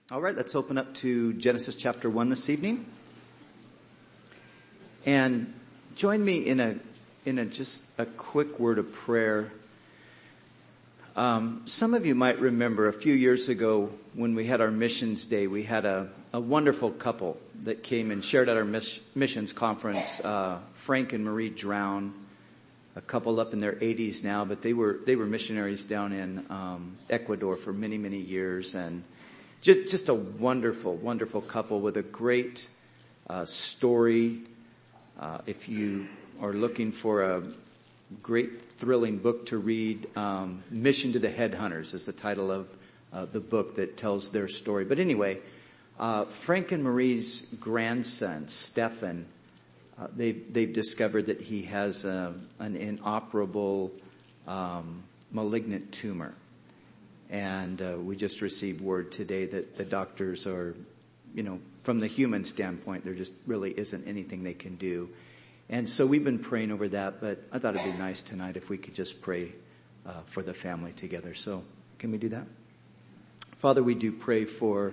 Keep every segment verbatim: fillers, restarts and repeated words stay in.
All right, let's open up to Genesis chapter one this evening. And join me in a in a just a quick word of prayer. Um, some of you might remember a few years ago when we had our missions day, we had a, a wonderful couple that came and shared at our miss, missions conference. Uh, Frank and Marie Drown, a couple up in their eighties now, but they were they were missionaries down in um, Ecuador for many many years, and just just a wonderful wonderful couple with a great uh, story. Uh, if you are looking for a great thrilling book to read, um, Mission to the Headhunters is the title of uh, the book that tells their story. But anyway, uh, Frank and Marie's grandson, Stefan, uh, they've, they've discovered that he has a, an inoperable um, malignant tumor. And uh, we just received word today that the doctors are, you know, from the human standpoint, there just really isn't anything they can do. And so we've been praying over that, but I thought it'd be nice tonight if we could just pray uh, for the family together. So can we do that? Father, we do pray for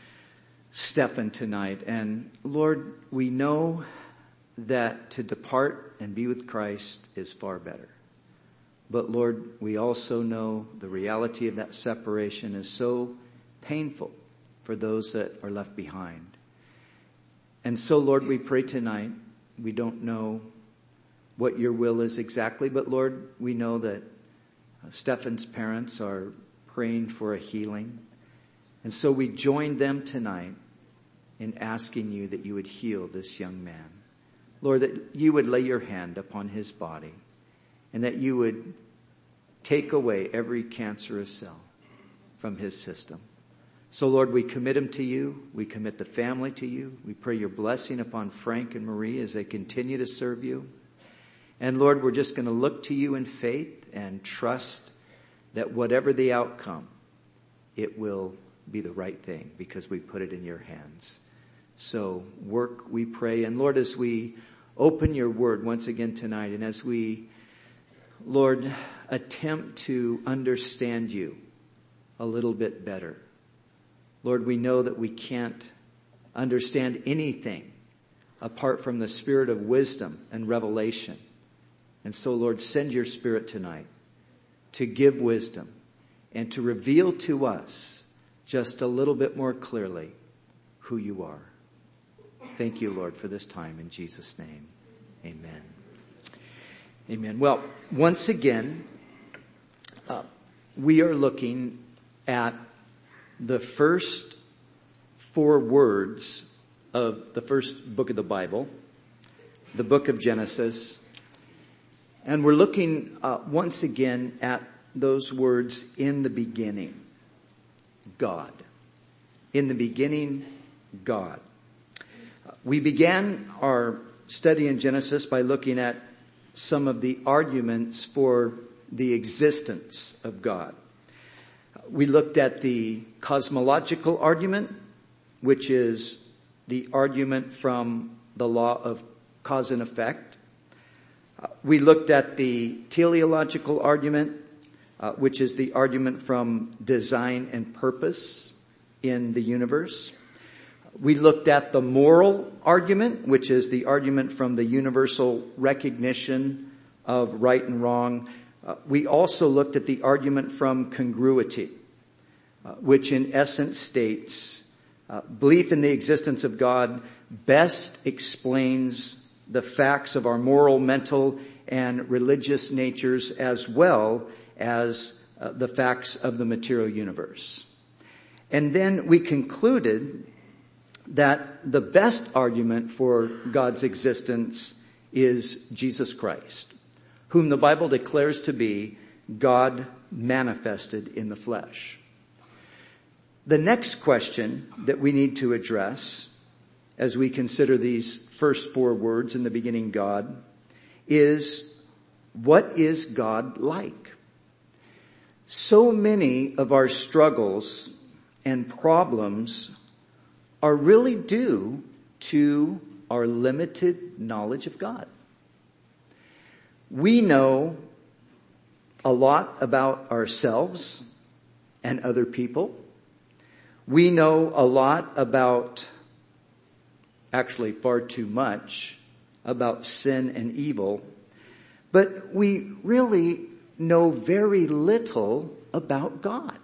Stefan tonight. And Lord, we know that to depart and be with Christ is far better. But Lord, we also know the reality of that separation is so painful for those that are left behind. And so, Lord, we pray tonight. We don't know what your will is exactly, but Lord, we know that Stefan's parents are praying for a healing. And so we join them tonight in asking you that you would heal this young man. Lord, that you would lay your hand upon his body and that you would take away every cancerous cell from his system. So Lord, we commit him to you. We commit the family to you. We pray your blessing upon Frank and Marie as they continue to serve you. And Lord, we're just going to look to you in faith and trust that whatever the outcome, it will be the right thing because we put it in your hands. So work, we pray. And Lord, as we open your word once again tonight, and as we, Lord, attempt to understand you a little bit better, Lord, we know that we can't understand anything apart from the spirit of wisdom and revelation. And so, Lord, send your spirit tonight to give wisdom and to reveal to us just a little bit more clearly who you are. Thank you, Lord, for this time. In Jesus' name, amen. Amen. Well, once again, uh, we are looking at the first four words of the first book of the Bible, the book of Genesis. And we're looking uh, once again at those words, in the beginning, God. In the beginning, God. We began our study in Genesis by looking at some of the arguments for the existence of God. We looked at the cosmological argument, which is the argument from the law of cause and effect. Uh, we looked at the teleological argument, uh, which is the argument from design and purpose in the universe. We looked at the moral argument, which is the argument from the universal recognition of right and wrong. Uh, we also looked at the argument from congruity, uh, which in essence states uh, belief in the existence of God best explains the facts of our moral, mental, and religious natures as well as uh, the facts of the material universe. And then we concluded that the best argument for God's existence is Jesus Christ, whom the Bible declares to be God manifested in the flesh. The next question that we need to address as we consider these first four words, in the beginning God, is what is God like? So many of our struggles and problems are really due to our limited knowledge of God. We know a lot about ourselves and other people. We know a lot about, actually far too much, about sin and evil, but we really know very little about God.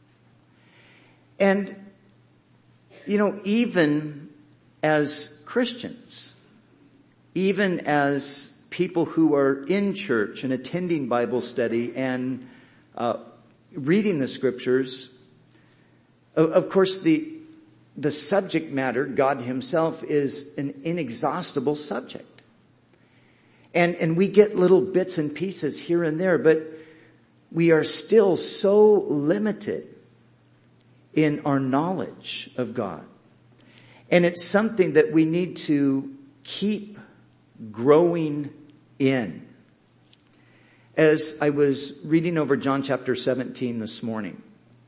And, you know, even as Christians, even as people who are in church and attending Bible study and uh, reading the scriptures, of, of course the the subject matter, God himself, is an inexhaustible subject. And and we get little bits and pieces here and there, but we are still so limited in our knowledge of God. And it's something that we need to keep growing in. As I was reading over John chapter seventeen this morning,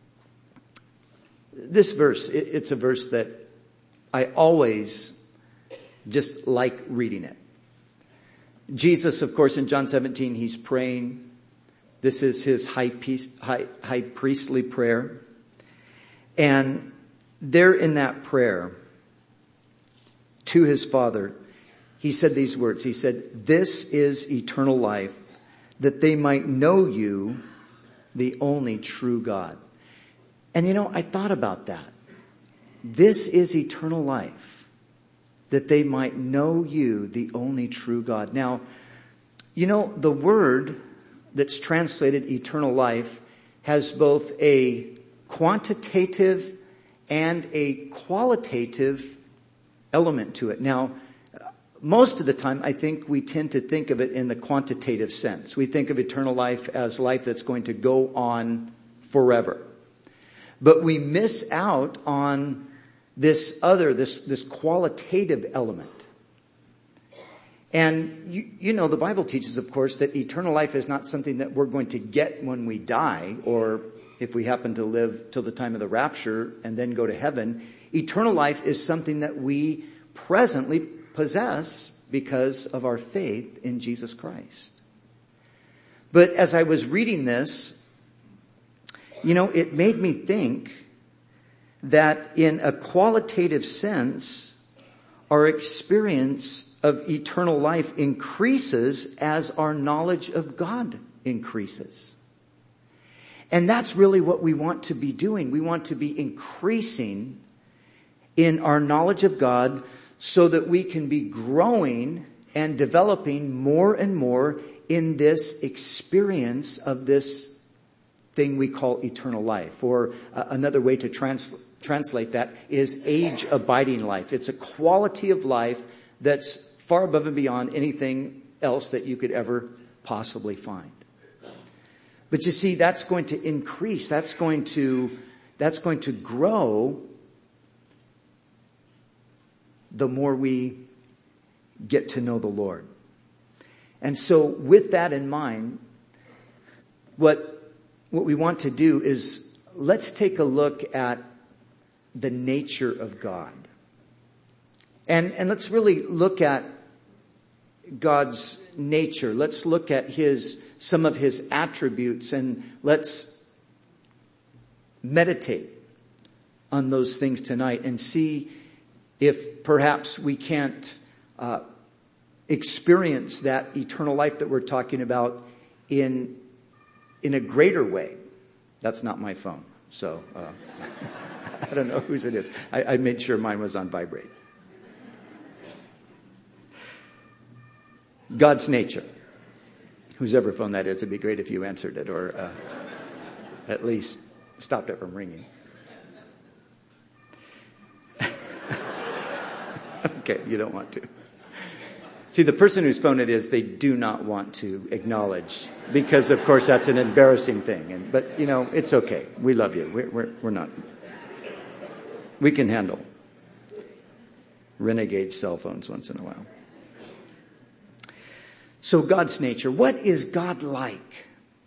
this verse, it's a verse that I always just like reading it. Jesus, of course, in John seventeen, he's praying. This is his high, priest, high, high priestly prayer. And there in that prayer to his Father, he said these words. He said, "This is eternal life, that they might know you, the only true God." And you know, I thought about that. This is eternal life, that they might know you, the only true God. Now, you know, the word that's translated eternal life has both a quantitative and a qualitative element to it. Now, most of the time, I think we tend to think of it in the quantitative sense. We think of eternal life as life that's going to go on forever. But we miss out on this other, this, this qualitative element. And you, you know, the Bible teaches, of course, that eternal life is not something that we're going to get when we die, or if we happen to live till the time of the rapture and then go to heaven. Eternal life is something that we presently possess because of our faith in Jesus Christ. But as I was reading this, you know, it made me think that in a qualitative sense, our experience of eternal life increases as our knowledge of God increases. And that's really what we want to be doing. We want to be increasing in our knowledge of God so that we can be growing and developing more and more in this experience of this thing we call eternal life. Or uh, another way to trans- translate that is age-abiding life. It's a quality of life that's far above and beyond anything else that you could ever possibly find. But you see, that's going to increase. That's going to, that's going to grow the more we get to know the Lord. And so with that in mind, what What we want to do is let's take a look at the nature of God. And, and let's really look at God's nature. Let's look at his, some of his attributes, and let's meditate on those things tonight and see if perhaps we can't uh, experience that eternal life that we're talking about in in a greater way. That's not my phone, so uh, I don't know whose it is. I, I made sure mine was on vibrate. God's nature. Whosever phone that is, it'd be great if you answered it, or uh, at least stopped it from ringing. Okay, you don't want to. See, the person whose phone it is, they do not want to acknowledge, because of course that's an embarrassing thing. And but you know, it's okay. We love you. We're we're, we're not. We can handle renegade cell phones once in a while. So God's nature. What is God like?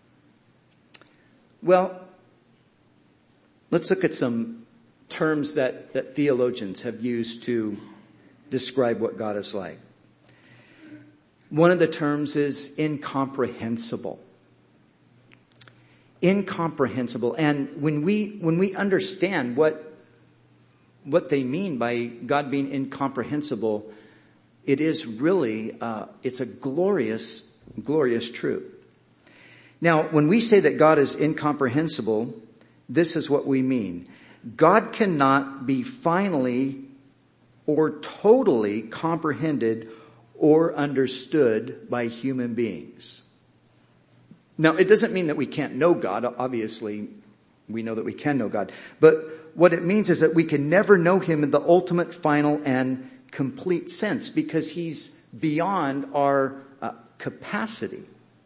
Well, let's look at some terms that, that theologians have used to describe what God is like. One of the terms is incomprehensible. Incomprehensible. And when we, when we understand what what they mean by God being incomprehensible, it is really, uh, it's a glorious, glorious truth. Now, when we say that God is incomprehensible, this is what we mean. God cannot be finally or totally comprehended or understood by human beings. Now, it doesn't mean that we can't know God. Obviously, we know that we can know God. But what it means is that we can never know him in the ultimate, final, and complete sense because he's beyond our uh, capacity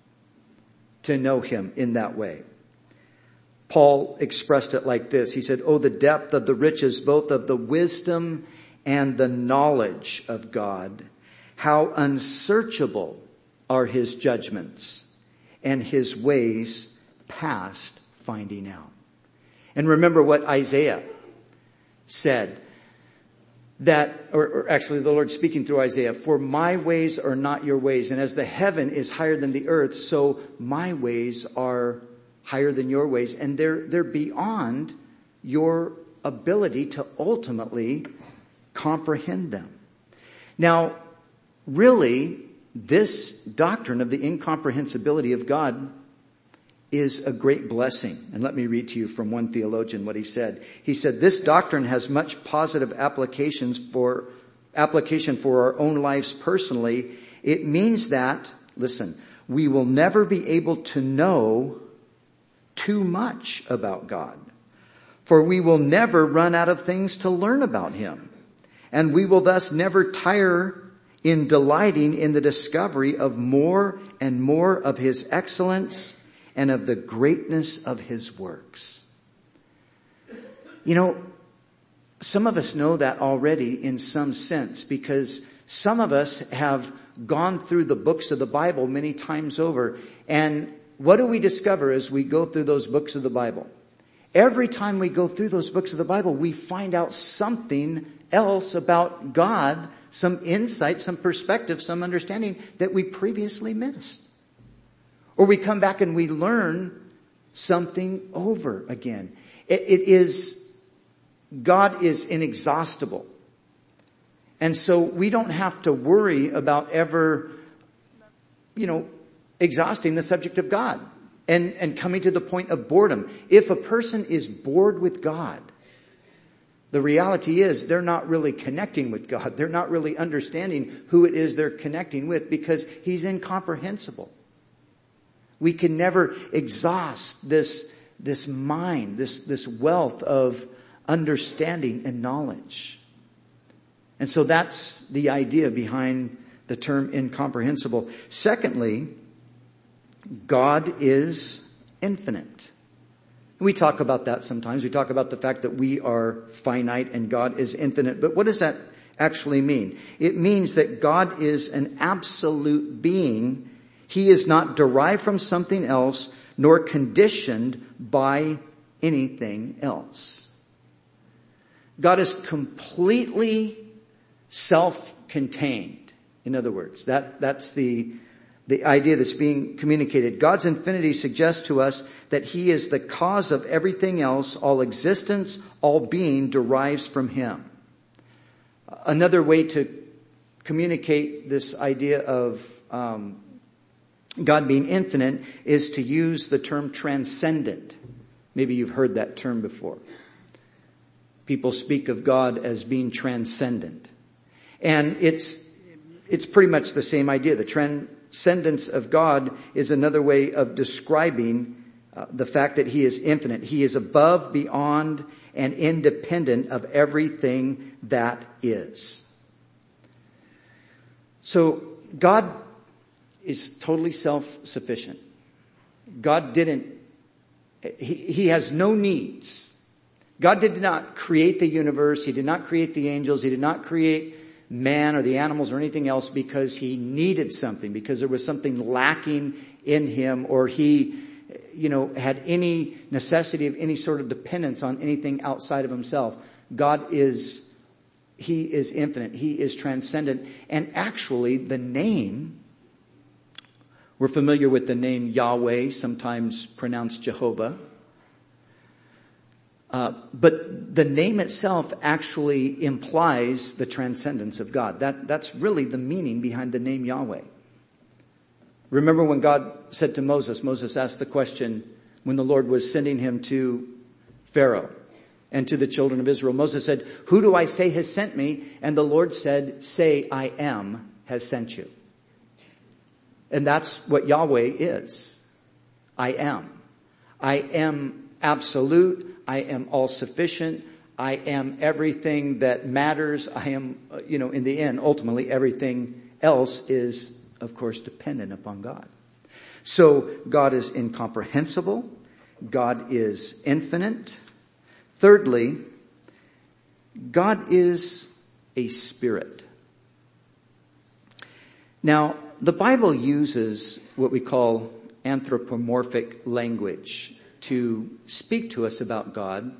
to know him in that way. Paul expressed it like this. He said, "Oh, the depth of the riches, both of the wisdom and the knowledge of God. How unsearchable are his judgments and his ways past finding out." And remember what Isaiah said, that, or, or actually the Lord speaking through Isaiah, "For my ways are not your ways, and as the heaven is higher than the earth, so my ways are higher than your ways, and they're, they're beyond your ability to ultimately comprehend them." Now, really, this doctrine of the incomprehensibility of God is a great blessing. And let me read to you from one theologian what he said. He said, "This doctrine has much positive applications for, application for our own lives personally. It means that, listen, we will never be able to know too much about God, for we will never run out of things to learn about him. And we will thus never tire in delighting in the discovery of more and more of his excellence and of the greatness of his works." You know, some of us know that already in some sense because some of us have gone through the books of the Bible many times over. And what do we discover as we go through those books of the Bible? Every time we go through those books of the Bible, we find out something else about God, some insight, some perspective, some understanding that we previously missed. Or we come back and we learn something over again. It, it is, God is inexhaustible. And so we don't have to worry about ever, you know, exhausting the subject of God and, and coming to the point of boredom. If a person is bored with God, the reality is they're not really connecting with God. They're not really understanding who it is they're connecting with because he's incomprehensible. We can never exhaust this, this mind, this, this wealth of understanding and knowledge. And so that's the idea behind the term incomprehensible. Secondly, God is infinite. We talk about that sometimes. We talk about the fact that we are finite and God is infinite. But what does that actually mean? It means that God is an absolute being. He is not derived from something else, nor conditioned by anything else. God is completely self-contained. In other words, that, that's the, the idea that's being communicated. God's infinity suggests to us that he is the cause of everything else. All existence, all being derives from him. Another way to communicate this idea of um, God being infinite is to use the term transcendent. Maybe you've heard that term before. People speak of God as being transcendent. And it's, it's pretty much the same idea. The transcendence of God is another way of describing uh, the fact that he is infinite. He is above, beyond, and independent of everything that is. So God is totally self-sufficient. God didn't, he, he has no needs. God did not create the universe. He did not create the angels. He did not create man or the animals or anything else because he needed something, because there was something lacking in him, or he, you know, had any necessity of any sort of dependence on anything outside of himself. God is, he is infinite. He is transcendent. And actually the name, we're familiar with the name Yahweh, sometimes pronounced Jehovah. Uh, but the name itself actually implies the transcendence of God. That, that's really the meaning behind the name Yahweh. Remember when God said to Moses, Moses asked the question when the Lord was sending him to Pharaoh and to the children of Israel. Moses said, "Who do I say has sent me?" And the Lord said, "Say, I am has sent you." And that's what Yahweh is. I am. I am absolute. I am all sufficient. I am everything that matters. I am, you know, in the end, ultimately everything else is, of course, dependent upon God. So God is incomprehensible. God is infinite. Thirdly, God is a spirit. Now, the Bible uses what we call anthropomorphic language to speak to us about God.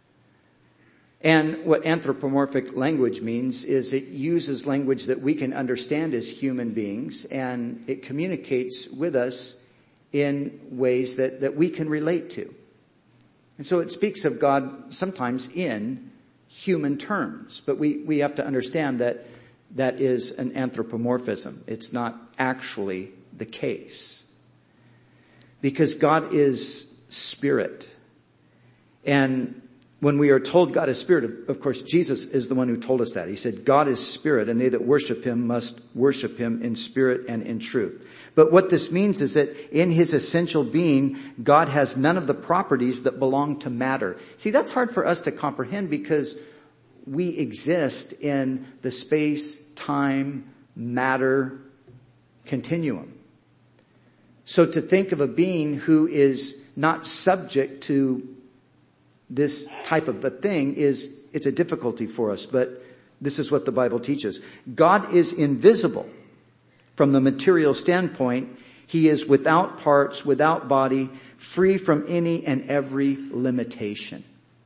And what anthropomorphic language means is it uses language that we can understand as human beings, and it communicates with us in ways that, that we can relate to. And so it speaks of God sometimes in human terms, but we, we have to understand that that is an anthropomorphism. It's not actually the case. Because God is spirit. And when we are told God is spirit, of course, Jesus is the one who told us that. He said, God is spirit, and they that worship him must worship him in spirit and in truth. But what this means is that in his essential being, God has none of the properties that belong to matter. See, that's hard for us to comprehend because we exist in the space, time, matter continuum. So to think of a being who is not subject to this type of a thing is, it's a difficulty for us, but this is what the Bible teaches. God is invisible from the material standpoint. He is without parts, without body, free from any and every limitation.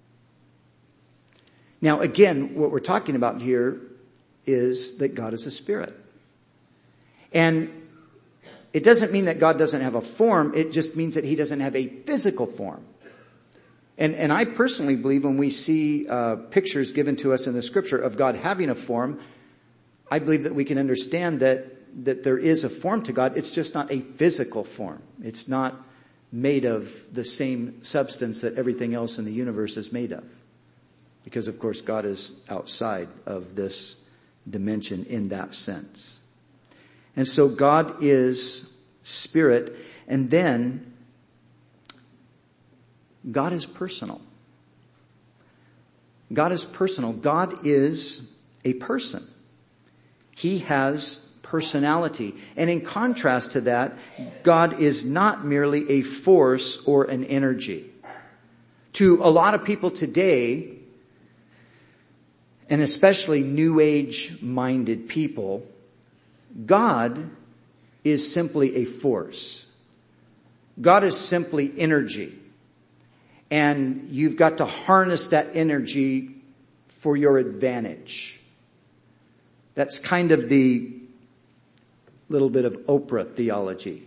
Now again, what we're talking about here is that God is a spirit. And it doesn't mean that God doesn't have a form. It just means that he doesn't have a physical form. And, and I personally believe when we see uh, pictures given to us in the scripture of God having a form, I believe that we can understand that, that there is a form to God. It's just not a physical form. It's not made of the same substance that everything else in the universe is made of. Because of course God is outside of this dimension in that sense. And so God is spirit, and then God is personal. God is personal. God is a person. He has personality. And in contrast to that, God is not merely a force or an energy. To a lot of people today, and especially New Age minded people, God is simply a force. God is simply energy. And you've got to harness that energy for your advantage. That's kind of the little bit of Oprah theology.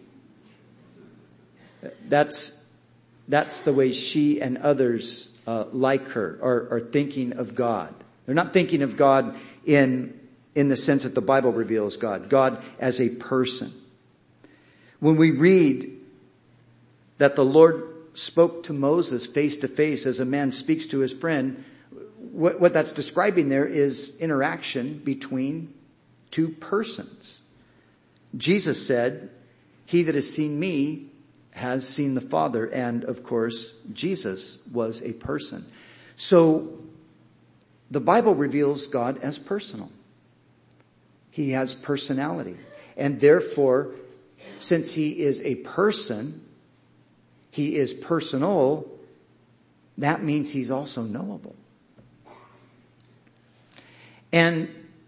That's, that's the way she and others uh, like her are, are thinking of God. They're not thinking of God in in the sense that the Bible reveals God. God as a person. When we read that the Lord spoke to Moses face to face as a man speaks to his friend, what, what that's describing there is interaction between two persons. Jesus said, "He that has seen me has seen the Father." And of course, Jesus was a person. So the Bible reveals God as personal. He has personality. And therefore, since he is a person, he is personal, that means he's also knowable. And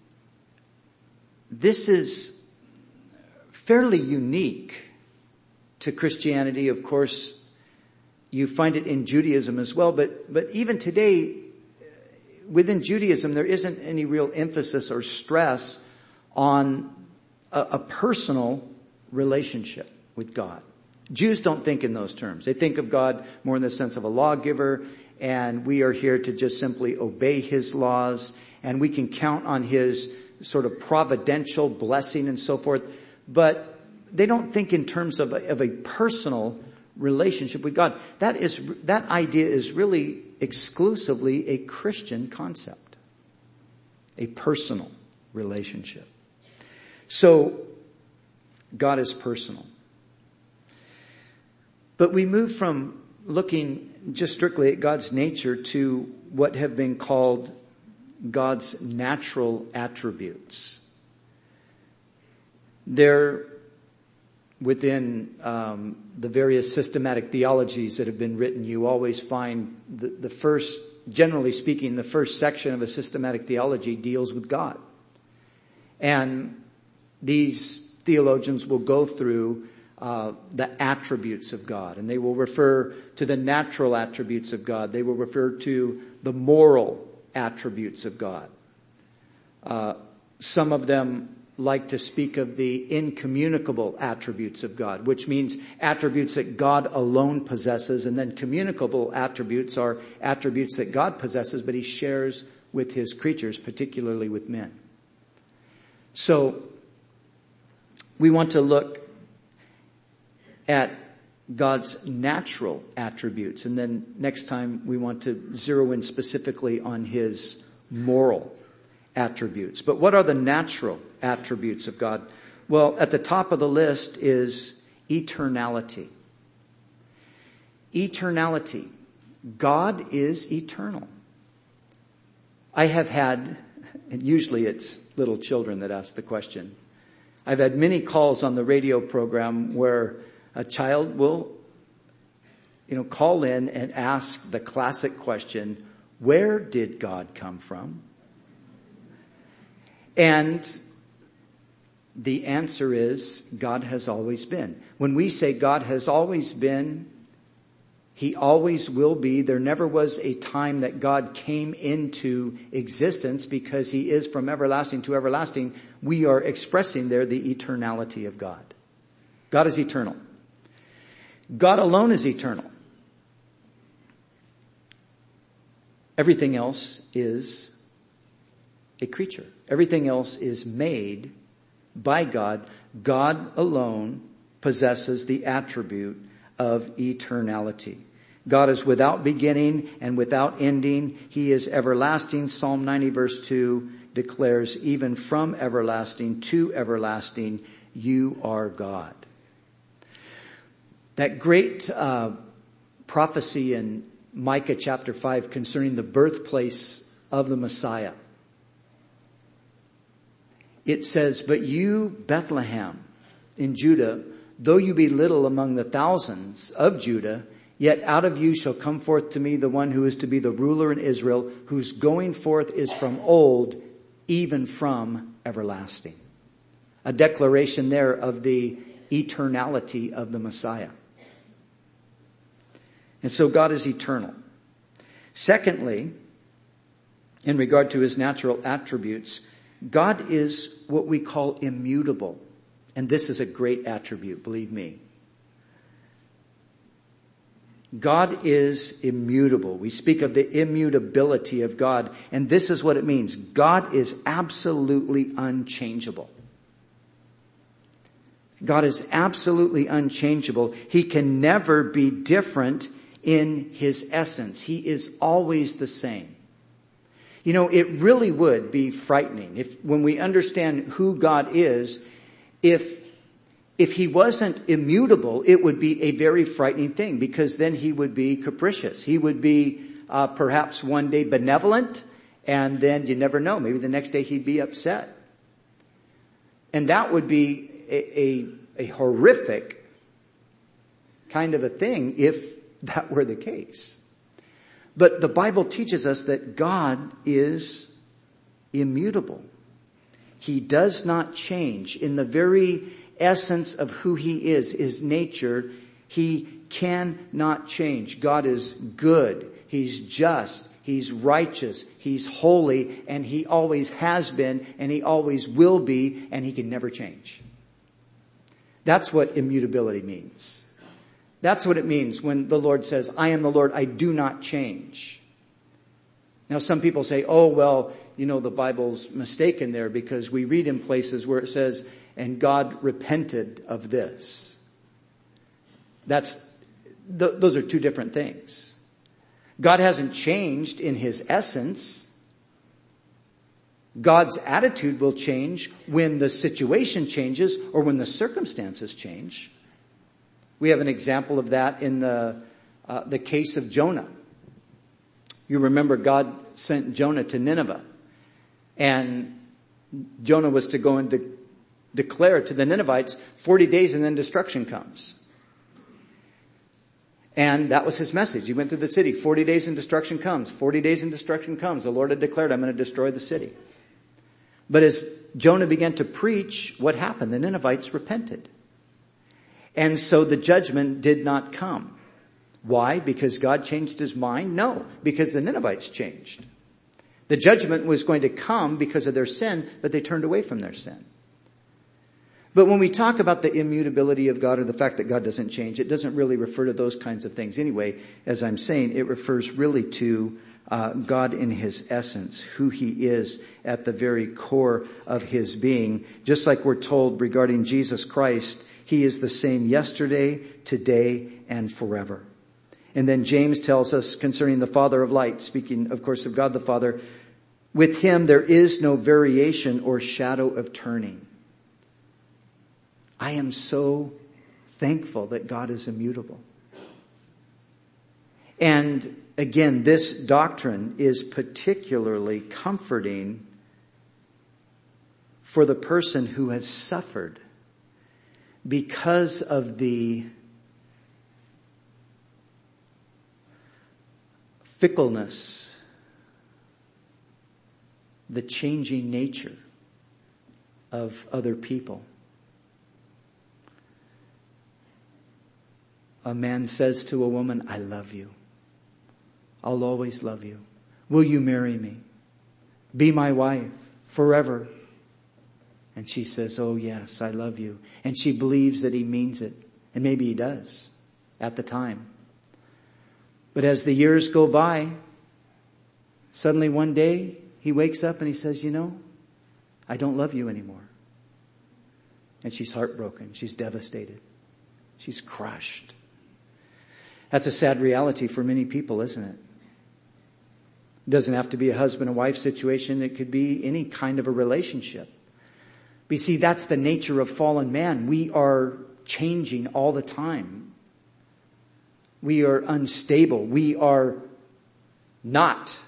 this is fairly unique to Christianity. Of course, you find it in Judaism as well, but, but even today, within Judaism, there isn't any real emphasis or stress on a, a personal relationship with God. Jews don't think in those terms. They think of God more in the sense of a lawgiver and we are here to just simply obey his laws, and we can count on his sort of providential blessing and so forth. But they don't think in terms of a, of a personal relationship with God. That is, that idea is really exclusively a Christian concept. A personal relationship. So, God is personal. But we move from looking just strictly at God's nature to what have been called God's natural attributes. They're within um, the various systematic theologies that have been written. You always find the, the first, generally speaking, the first section of a systematic theology deals with God. And these theologians will go through uh, the attributes of God, and they will refer to the natural attributes of God. They will refer to the moral attributes of God. Uh, some of them like to speak of the incommunicable attributes of God, which means attributes that God alone possesses, and then communicable attributes are attributes that God possesses, but he shares with his creatures, particularly with men. So, we want to look at God's natural attributes, and then next time we want to zero in specifically on his moral attributes. But what are the natural attributes of God? Well, at the top of the list is eternality. Eternality. God is eternal. I have had, and usually it's little children that ask the question, I've had many calls on the radio program where a child will, you know, call in and ask the classic question, where did God come from? And the answer is, God has always been. When we say God has always been, he always will be. There never was a time that God came into existence, because he is from everlasting to everlasting. We are expressing there the eternality of God. God is eternal. God alone is eternal. Everything else is a creature. Everything else is made by God. God alone possesses the attribute of eternality. God is without beginning and without ending. He is everlasting. Psalm ninety verse two declares, even from everlasting to everlasting, you are God. That great uh, prophecy in Micah chapter five concerning the birthplace of the Messiah. It says, but you, Bethlehem in Judah, though you be little among the thousands of Judah, yet out of you shall come forth to me the one who is to be the ruler in Israel, whose going forth is from old, even from everlasting. A declaration there of the eternality of the Messiah. And so God is eternal. Secondly, in regard to his natural attributes, God is what we call immutable. And this is a great attribute, believe me. God is immutable. We speak of the immutability of God, and this is what it means. God is absolutely unchangeable. God is absolutely unchangeable. He can never be different in his essence. He is always the same. You know, it really would be frightening if, when we understand who God is, if If he wasn't immutable, it would be a very frightening thing, because then he would be capricious. He would be uh, perhaps one day benevolent, and then you never know. Maybe the next day he'd be upset. And that would be a, a, a horrific kind of a thing if that were the case. But the Bible teaches us that God is immutable. He does not change. In the very essence of who he is, his nature, he cannot change. God is good. He's just. He's righteous. He's holy. And he always has been. And he always will be. And he can never change. That's what immutability means. That's what it means when the Lord says, I am the Lord, I do not change. Now some people say, oh, well, you know, the Bible's mistaken there because we read in places where it says, and God repented of this. That's, th- those are two different things. God hasn't changed in his essence. God's attitude will change when the situation changes or when the circumstances change. We have an example of that in the uh, the case of Jonah. You remember God sent Jonah to Nineveh. And Jonah was to go and de- declare to the Ninevites forty days and then destruction comes. And that was his message. He went through the city. forty days and destruction comes. forty days and destruction comes. The Lord had declared, I'm going to destroy the city. But as Jonah began to preach, what happened? The Ninevites repented. And so the judgment did not come. Why? Because God changed his mind? No, because the Ninevites changed. The judgment was going to come because of their sin, but they turned away from their sin. But when we talk about the immutability of God or the fact that God doesn't change, it doesn't really refer to those kinds of things. Anyway, as I'm saying, it refers really to uh, God in his essence, who he is at the very core of his being. Just like we're told regarding Jesus Christ, he is the same yesterday, today, and forever. And then James tells us concerning the Father of light, speaking of course of God the Father, with him there is no variation or shadow of turning. I am so thankful that God is immutable. And again, this doctrine is particularly comforting for the person who has suffered because of the fickleness, the changing nature of other people. A man says to a woman, I love you. I'll always love you. Will you marry me? Be my wife forever. And she says, oh yes, I love you. And she believes that he means it. And maybe he does at the time. But as the years go by, suddenly one day he wakes up and he says, you know, I don't love you anymore. And she's heartbroken. She's devastated. She's crushed. That's a sad reality for many people, isn't it? It doesn't have to be a husband and wife situation. It could be any kind of a relationship. But you see, that's the nature of fallen man. We are changing all the time. We are unstable. We are not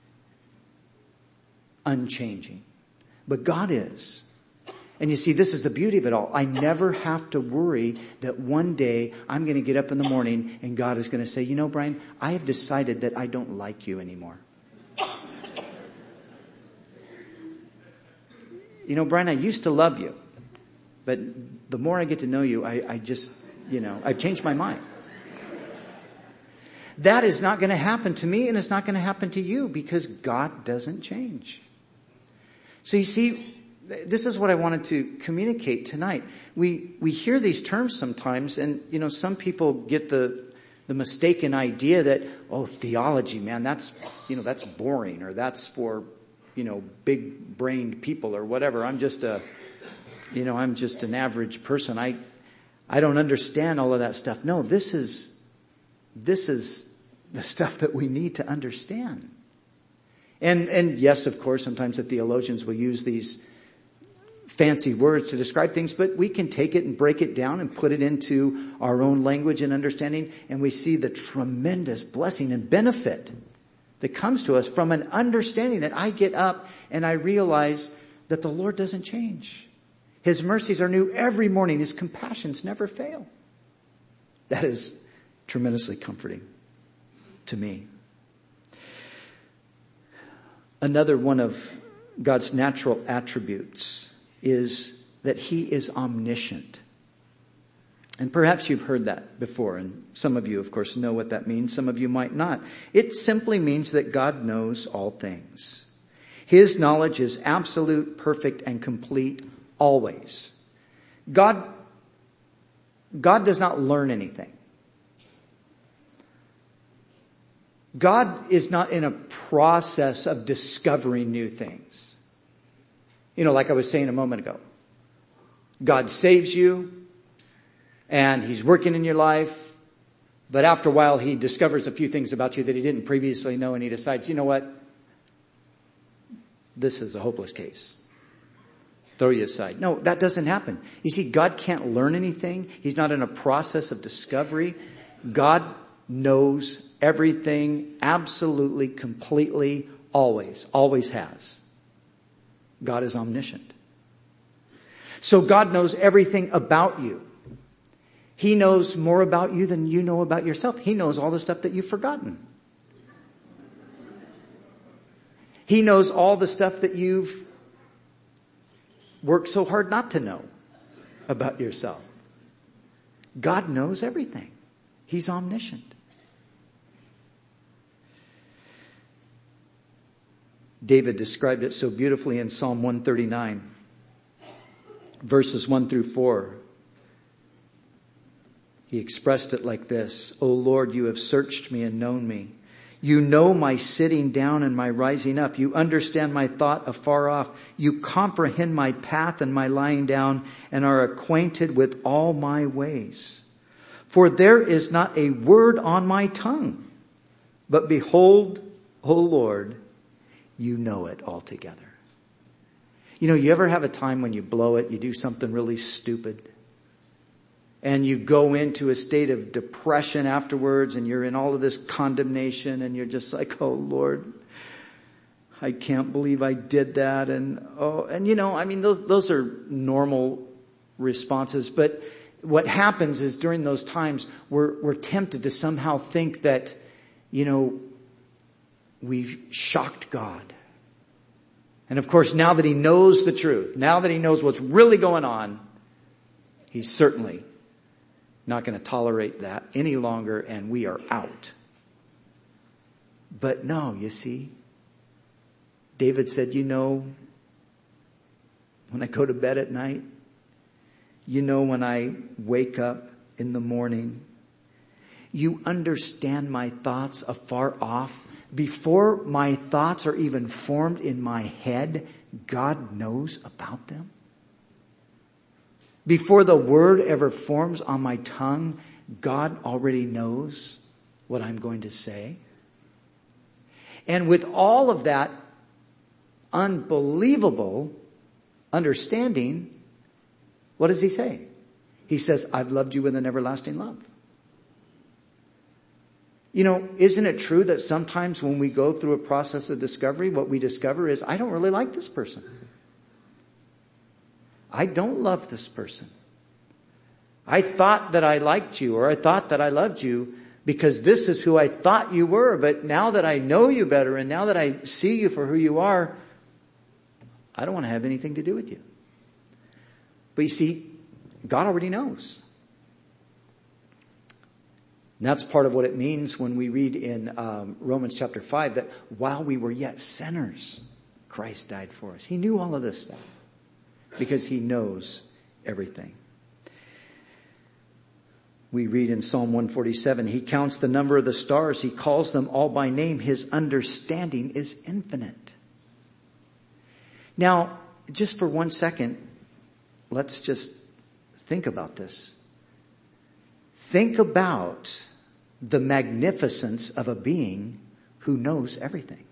unchanging. But God is. And you see, this is the beauty of it all. I never have to worry that one day I'm going to get up in the morning and God is going to say, you know, Brian, I have decided that I don't like you anymore. You know, Brian, I used to love you. But the more I get to know you, I, I just, you know, I've changed my mind. That is not going to happen to me, and it's not going to happen to you because God doesn't change. So you see, this is what I wanted to communicate tonight. We, we hear these terms sometimes, and, you know, some people get the, the mistaken idea that, oh, theology, man, that's, you know, that's boring, or that's for, you know, big brained people or whatever. I'm just a, you know, I'm just an average person. I, I don't understand all of that stuff. No, this is, this is the stuff that we need to understand. And, and yes, of course, sometimes the theologians will use these fancy words to describe things, but we can take it and break it down and put it into our own language and understanding, and we see the tremendous blessing and benefit that comes to us from an understanding that I get up and I realize that the Lord doesn't change. His mercies are new every morning. His compassions never fail. That is tremendously comforting to me. Another one of God's natural attributes is that he is omniscient. And perhaps you've heard that before, and some of you, of course, know what that means. Some of you might not. It simply means that God knows all things. His knowledge is absolute, perfect, and complete always. God, God does not learn anything. God is not in a process of discovering new things. You know, like I was saying a moment ago. God saves you and He's working in your life, but after a while He discovers a few things about you that He didn't previously know, and He decides, you know what? This is a hopeless case. Throw you aside. No, that doesn't happen. You see, God can't learn anything. He's not in a process of discovery. God knows everything absolutely, completely, always, always has. God is omniscient. So God knows everything about you. He knows more about you than you know about yourself. He knows all the stuff that you've forgotten. He knows all the stuff that you've worked so hard not to know about yourself. God knows everything. He's omniscient. David described it so beautifully in Psalm one thirty-nine, verses one through four. He expressed it like this: O Lord, you have searched me and known me. You know my sitting down and my rising up. You understand my thought afar off. You comprehend my path and my lying down, and are acquainted with all my ways. For there is not a word on my tongue, but behold, O Lord, you know it altogether. You know, you ever have a time when you blow it, you do something really stupid, and you go into a state of depression afterwards, and you're in all of this condemnation, and you're just like, oh Lord, I can't believe I did that. And oh, and you know, I mean, those, those are normal responses. But what happens is during those times, we're, we're tempted to somehow think that, you know, we've shocked God. And of course, now that He knows the truth, now that He knows what's really going on, He's certainly not going to tolerate that any longer, and we are out. But no, you see, David said, you know, when I go to bed at night, you know, when I wake up in the morning, you understand my thoughts afar off. Before my thoughts are even formed in my head, God knows about them. Before the word ever forms on my tongue, God already knows what I'm going to say. And with all of that unbelievable understanding, what does He say? He says, I've loved you with an everlasting love. You know, isn't it true that sometimes when we go through a process of discovery, what we discover is, I don't really like this person. I don't love this person. I thought that I liked you, or I thought that I loved you because this is who I thought you were. But now that I know you better, and now that I see you for who you are, I don't want to have anything to do with you. But you see, God already knows. And that's part of what it means when we read in um, Romans chapter five that while we were yet sinners, Christ died for us. He knew all of this stuff because He knows everything. We read in Psalm one forty-seven, He counts the number of the stars. He calls them all by name. His understanding is infinite. Now, just for one second, let's just think about this. Think about the magnificence of a being who knows everything.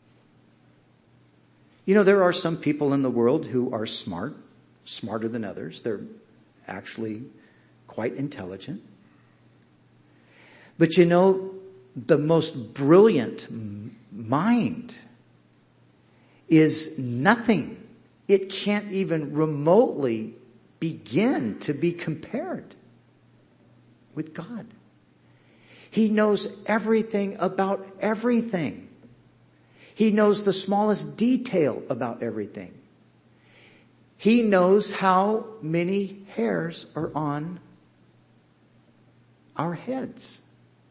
You know, there are some people in the world who are smart, smarter than others. They're actually quite intelligent. But you know, the most brilliant mind is nothing. It can't even remotely begin to be compared with God. He knows everything about everything. He knows the smallest detail about everything. He knows how many hairs are on our heads.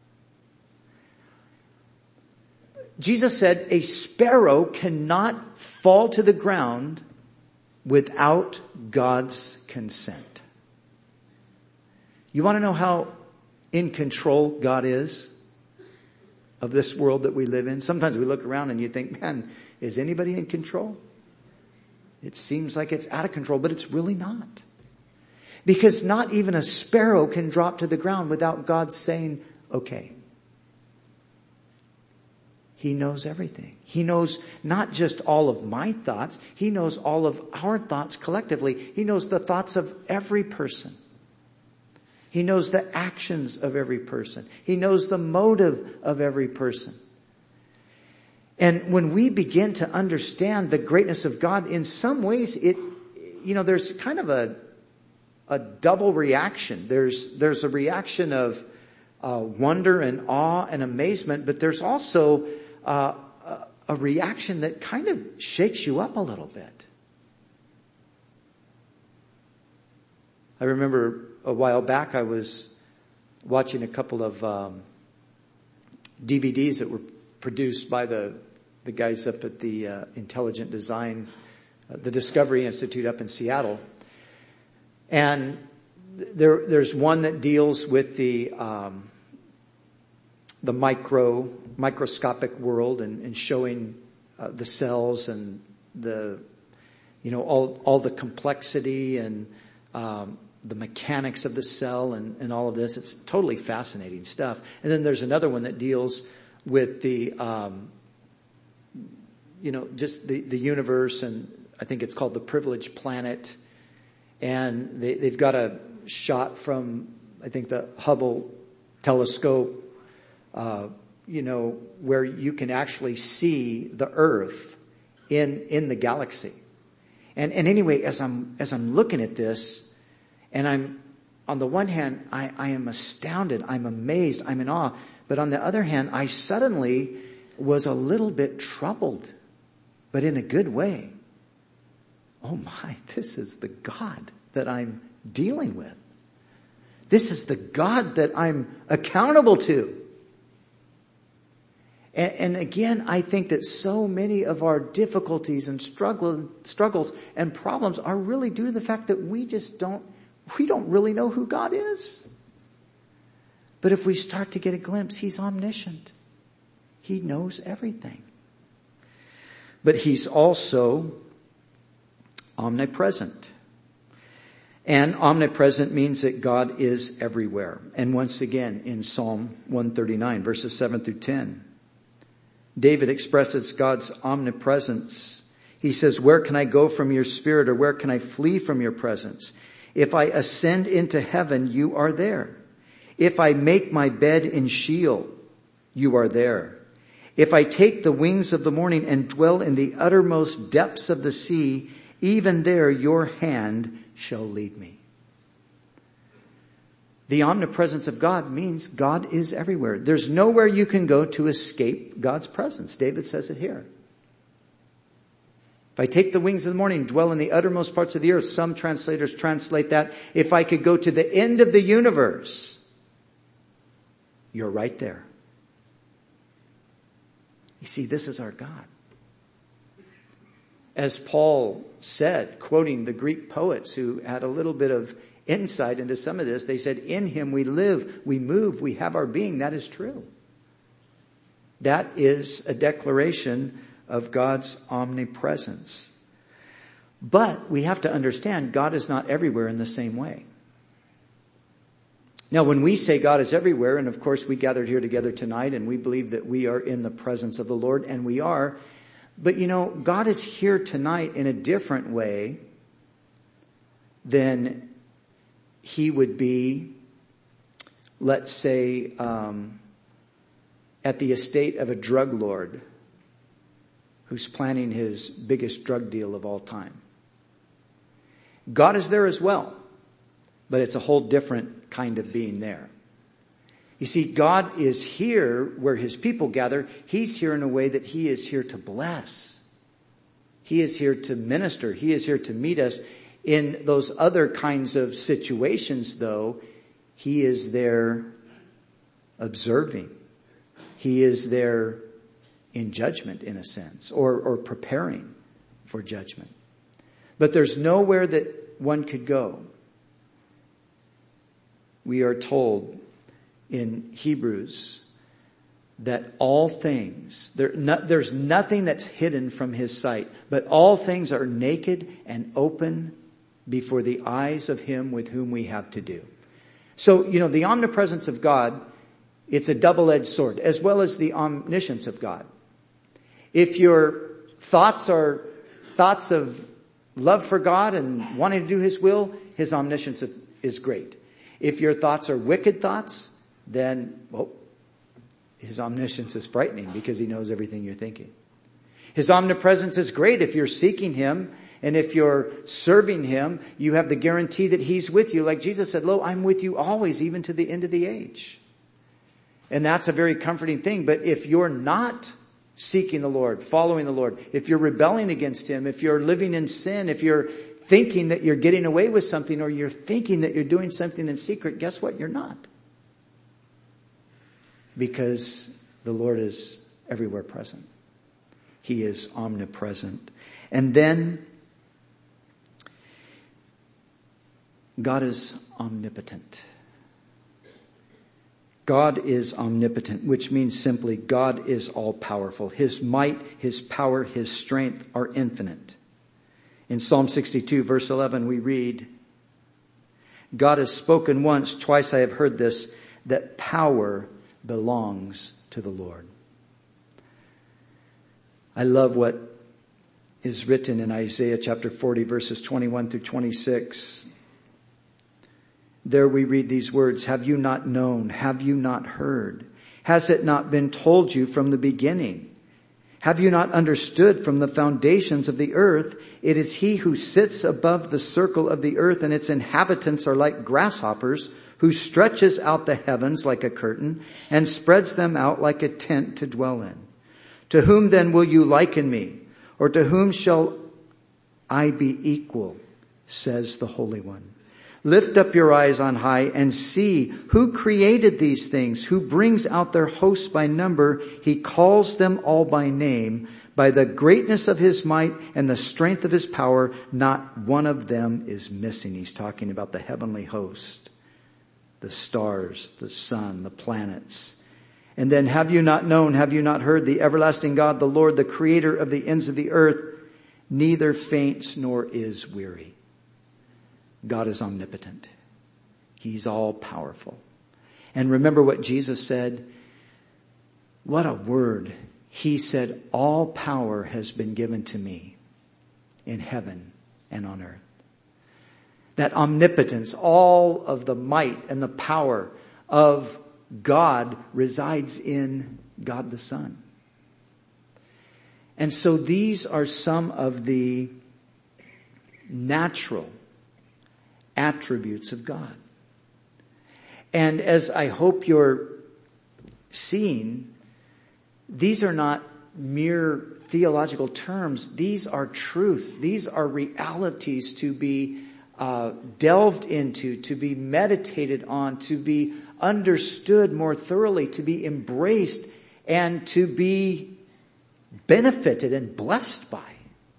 Jesus said a sparrow cannot fall to the ground without God's consent. You want to know how in control God is? of this world that we live in. Sometimes we look around and you think, man, is anybody in control? It seems like it's out of control, but it's really not. Because not even a sparrow can drop to the ground without God saying, okay. He knows everything. He knows not just all of my thoughts. He knows all of our thoughts collectively. He knows the thoughts of every person. He knows the actions of every person. He knows the motive of every person. And when we begin to understand the greatness of God, in some ways it, you know, there's kind of a, a double reaction. There's, there's a reaction of uh, wonder and awe and amazement, but there's also uh, a, a reaction that kind of shakes you up a little bit. I remember a while back I was watching a couple of um, D V Ds that were produced by the the guys up at the uh, Intelligent Design, uh, the Discovery Institute up in Seattle. And there, there's one that deals with the, um, the micro, microscopic world and, and showing uh, the cells and the, you know, all, all the complexity and, um, the mechanics of the cell and, and all of this. It's totally fascinating stuff. And then there's another one that deals with the, um, you know, just the, the universe, and I think it's called The Privileged Planet. And they, they've got a shot from, I think, the Hubble telescope, uh, you know, where you can actually see the Earth in, in the galaxy. And, and anyway, as I'm, as I'm looking at this, and I'm, on the one hand, I, I am astounded, I'm amazed, I'm in awe. But on the other hand, I suddenly was a little bit troubled, but in a good way. Oh my, this is the God that I'm dealing with. This is the God that I'm accountable to. And, and again, I think that so many of our difficulties and struggle, struggles and problems are really due to the fact that we just don't, we don't really know who God is. But if we start to get a glimpse, He's omniscient. He knows everything. But He's also omnipresent. And omnipresent means that God is everywhere. And once again, in Psalm one thirty-nine, verses seven through ten, David expresses God's omnipresence. He says, "Where can I go from your spirit, or where can I flee from your presence? If I ascend into heaven, you are there. If I make my bed in Sheol, you are there. If I take the wings of the morning and dwell in the uttermost depths of the sea, even there your hand shall lead me." The omnipresence of God means God is everywhere. There's nowhere you can go to escape God's presence. David says it here. If I take the wings of the morning, dwell in the uttermost parts of the earth. Some translators translate that, if I could go to the end of the universe, you're right there. You see, this is our God. As Paul said, quoting the Greek poets who had a little bit of insight into some of this, they said, in Him we live, we move, we have our being. That is true. That is a declaration of God's omnipresence. But we have to understand God is not everywhere in the same way. Now, when we say God is everywhere, and of course we gathered here together tonight and we believe that we are in the presence of the Lord, and we are, but you know, God is here tonight in a different way than He would be, let's say, um, at the estate of a drug lord who's planning his biggest drug deal of all time. God is there as well, but it's a whole different kind of being there. You see, God is here where His people gather. He's here in a way that He is here to bless. He is here to minister. He is here to meet us. In those other kinds of situations, though, He is there observing. He is there in judgment, in a sense, or, or preparing for judgment. But there's nowhere that one could go. We are told in Hebrews that all things, there, no, there's nothing that's hidden from his sight, but all things are naked and open before the eyes of him with whom we have to do. So, you know, the omnipresence of God, it's a double-edged sword, as well as the omniscience of God. If your thoughts are thoughts of love for God and wanting to do his will, his omniscience is great. If your thoughts are wicked thoughts, then, well, his omniscience is frightening because he knows everything you're thinking. His omnipresence is great if you're seeking him and if you're serving him. You have the guarantee that he's with you. Like Jesus said, lo, I'm with you always, even to the end of the age. And that's a very comforting thing. But if you're not seeking the Lord, following the Lord, if you're rebelling against him, if you're living in sin, if you're thinking that you're getting away with something, or you're thinking that you're doing something in secret, guess what? You're not. Because the Lord is everywhere present. He is omnipresent. And then God is omnipotent. God is omnipotent, which means simply God is all powerful. His might, his power, his strength are infinite. In Psalm sixty-two verse eleven we read, God has spoken once, twice I have heard this, that power belongs to the Lord. I love what is written in Isaiah chapter forty verses twenty-one through twenty-six. There we read these words, have you not known? Have you not heard? Has it not been told you from the beginning? Have you not understood from the foundations of the earth? It is he who sits above the circle of the earth, and its inhabitants are like grasshoppers, who stretches out the heavens like a curtain and spreads them out like a tent to dwell in. To whom then will you liken me? Or to whom shall I be equal? Says the Holy One. Lift up your eyes on high and see who created these things, who brings out their hosts by number. He calls them all by name. By the greatness of his might and the strength of his power, not one of them is missing. He's talking about the heavenly host, the stars, the sun, the planets. And then, have you not known, have you not heard, the everlasting God, the Lord, the creator of the ends of the earth, neither faints nor is weary. God is omnipotent. He's all powerful. And remember what Jesus said? What a word. He said, all power has been given to me in heaven and on earth. That omnipotence, all of the might and the power of God resides in God the Son. And so these are some of the natural attributes of God. And as I hope you're seeing, these are not mere theological terms. These are truths. These are realities to be uh, delved into, to be meditated on, to be understood more thoroughly, to be embraced, and to be benefited and blessed by.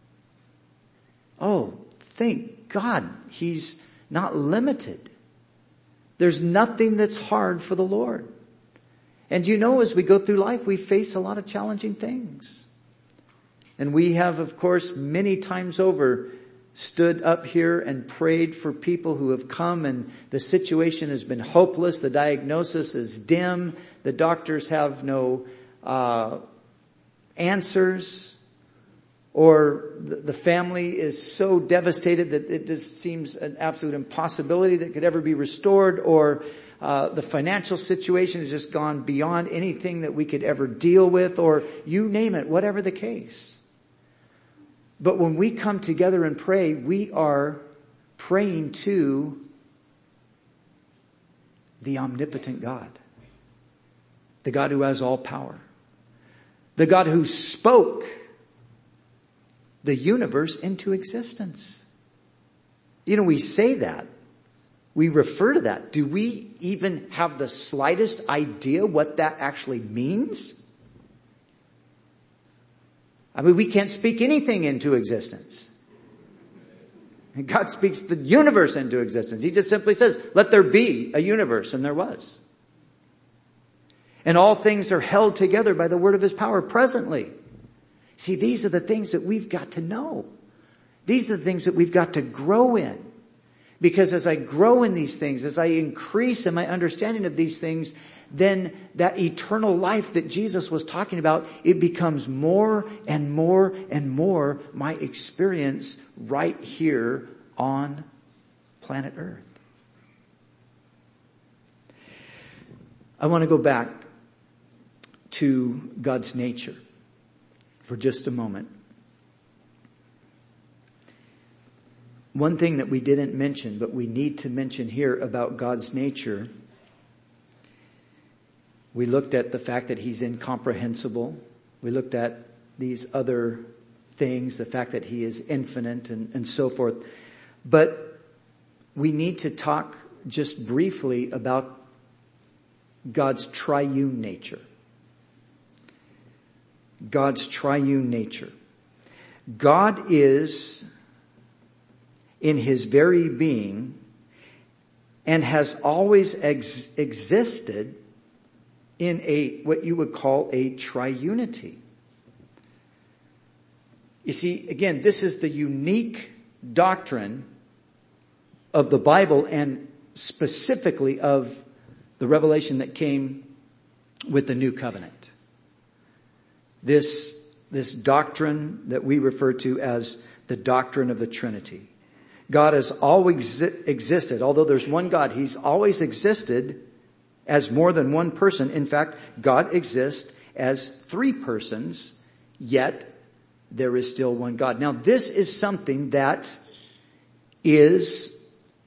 Oh, thank God he's not limited. There's nothing that's hard for the Lord. And you know, as we go through life, we face a lot of challenging things. And we have, of course, many times over stood up here and prayed for people who have come and the situation has been hopeless. The diagnosis is dim. The doctors have no uh, answers. Or the family is so devastated that it just seems an absolute impossibility that could ever be restored. Or uh, the financial situation has just gone beyond anything that we could ever deal with. Or you name it, whatever the case. But when we come together and pray, we are praying to the omnipotent God. The God who has all power. The God who spoke the universe into existence. You know, we say that. We refer to that. Do we even have the slightest idea what that actually means? I mean, we can't speak anything into existence. And God speaks the universe into existence. He just simply says, let there be a universe, and there was. And all things are held together by the word of his power presently. See, these are the things that we've got to know. These are the things that we've got to grow in. Because as I grow in these things, as I increase in my understanding of these things, then that eternal life that Jesus was talking about, it becomes more and more and more my experience right here on planet Earth. I want to go back to God's nature for just a moment. One thing that we didn't mention, but we need to mention here about God's nature, we looked at the fact that he's incomprehensible. We looked at these other things, the fact that he is infinite and, and so forth. But we need to talk just briefly about God's triune nature. God's triune nature. God is in his very being and has always ex- existed in a, what you would call a triunity. You see, again, this is the unique doctrine of the Bible and specifically of the revelation that came with the new covenant. This, this doctrine that we refer to as the doctrine of the Trinity. God has always existed. Although there's one God, he's always existed as more than one person. In fact, God exists as three persons, yet there is still one God. Now, this is something that is,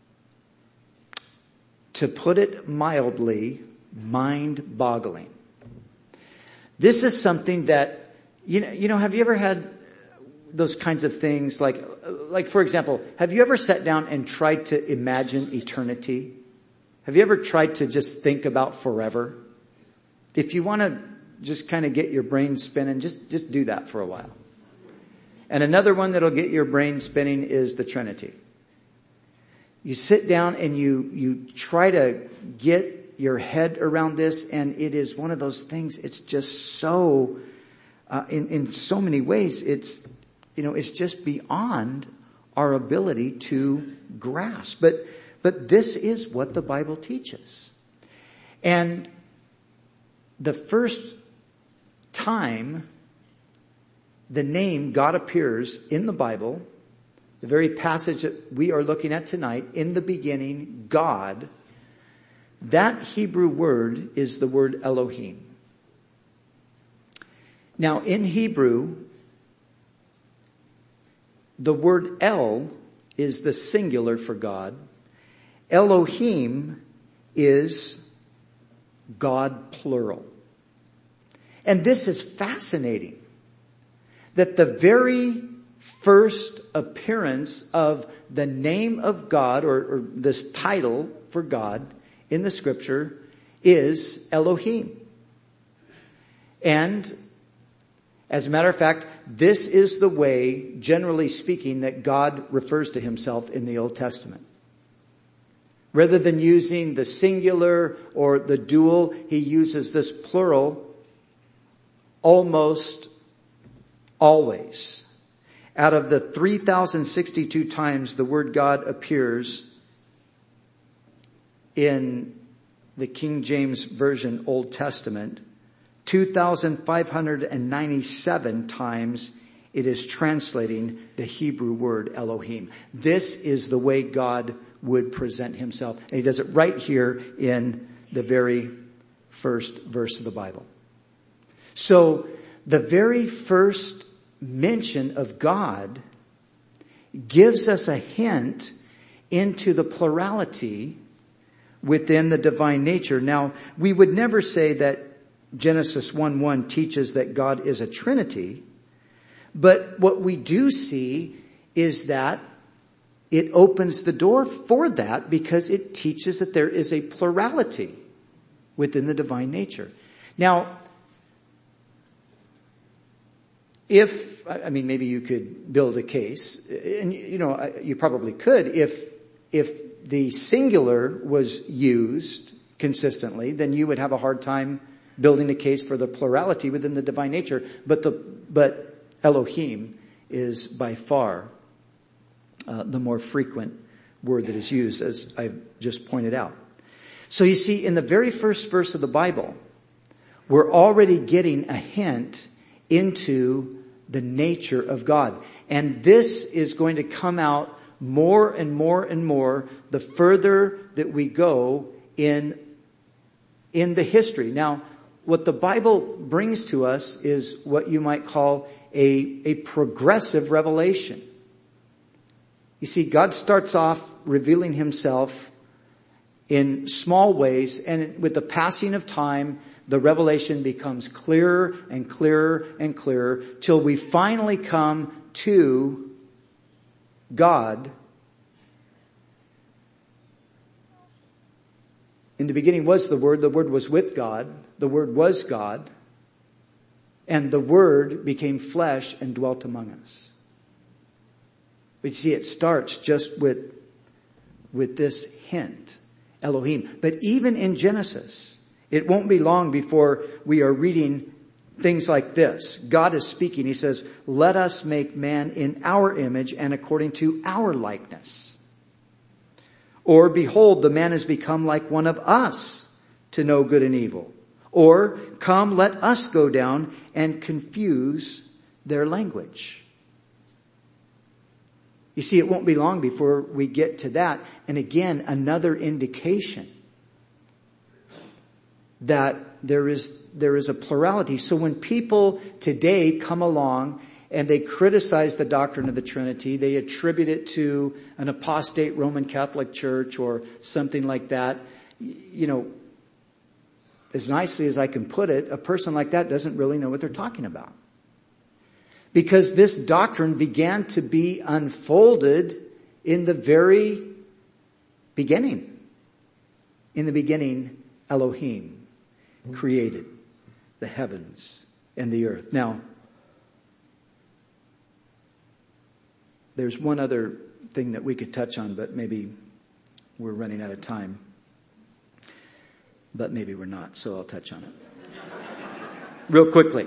to put it mildly, mind-boggling. This is something that, you know, you know, have you ever had those kinds of things like, like for example, have you ever sat down and tried to imagine eternity? Have you ever tried to just think about forever? If you want to just kind of get your brain spinning, just, just do that for a while. And another one that'll get your brain spinning is the Trinity. You sit down and you, you try to get your head around this, and it is one of those things, it's just so, uh, in, in so many ways, it's, you know, it's just beyond our ability to grasp. But, but this is what the Bible teaches. And the first time the name God appears in the Bible, the very passage that we are looking at tonight, in the beginning, God, that Hebrew word is the word Elohim. Now, in Hebrew, the word El is the singular for God. Elohim is God plural. And this is fascinating, that the very first appearance of the name of God, or, or this title for God in the scripture, is Elohim. And as a matter of fact, this is the way, generally speaking, that God refers to himself in the Old Testament. Rather than using the singular or the dual, he uses this plural almost always. Out of the three thousand sixty-two times the word God appears in the King James Version Old Testament, two thousand five hundred ninety-seven times it is translating the Hebrew word Elohim. This is the way God would present himself. And he does it right here in the very first verse of the Bible. So the very first mention of God gives us a hint into the plurality within the divine nature. Now, we would never say that Genesis one one teaches that God is a Trinity, but what we do see is that it opens the door for that because it teaches that there is a plurality within the divine nature. Now, if, I mean, maybe you could build a case, and you know, you probably could, if, if the singular was used consistently, then you would have a hard time building a case for the plurality within the divine nature. But the, but Elohim is by far uh, the more frequent word that is used, as I've just pointed out. So you see, in the very first verse of the Bible, we're already getting a hint into the nature of God. And this is going to come out more and more and more the further that we go in, in the history. Now, what the Bible brings to us is what you might call a, a progressive revelation. You see, God starts off revealing himself in small ways, and with the passing of time, the revelation becomes clearer and clearer and clearer till we finally come to God. In the beginning was the Word, the Word was with God, the Word was God, and the Word became flesh and dwelt among us. But you see, it starts just with, with this hint, Elohim. But even in Genesis, it won't be long before we are reading things like this. God is speaking. He says, let us make man in our image and according to our likeness. Or behold, the man has become like one of us to know good and evil. Or come, let us go down and confuse their language. You see, it won't be long before we get to that. And again, another indication that there is, there is a plurality. So when people today come along and they criticize the doctrine of the Trinity, they attribute it to an apostate Roman Catholic Church or something like that. You know, as nicely as I can put it, a person like that doesn't really know what they're talking about. Because this doctrine began to be unfolded in the very beginning. In the beginning, Elohim created the heavens and the earth. Now, there's one other thing that we could touch on, but maybe we're running out of time. But maybe we're not, so I'll touch on it. Real quickly.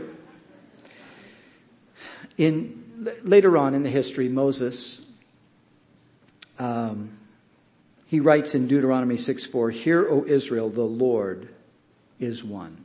In later on in the history, Moses, um, he writes in Deuteronomy six four, "Hear, O Israel, the Lord is one."